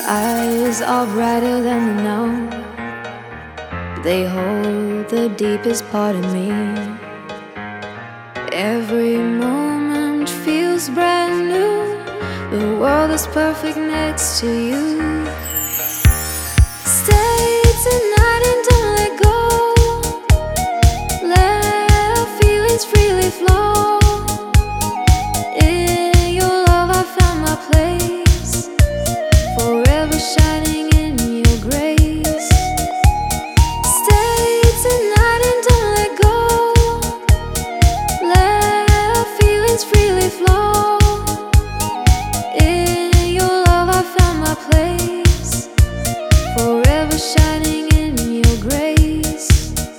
eyes are brighter than the now. They hold the deepest part of me. Every moment feels brand new. The world is perfect next to you. Stay tonight and don't let go. Let our feelings freely flow. In your love I found my place, forever shining in your grace. Stay tonight and don't let go. Let our feelings freely flow. In your love I found my place, forever shining in your grace.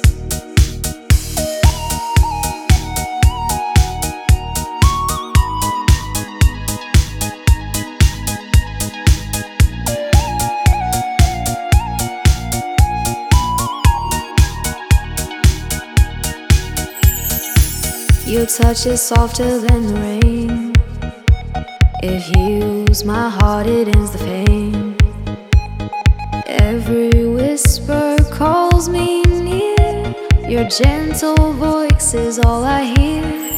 Your touch is softer than the rain. It heals my heart, it ends the pain. Every whisper calls me near. Your gentle voice is all I hear.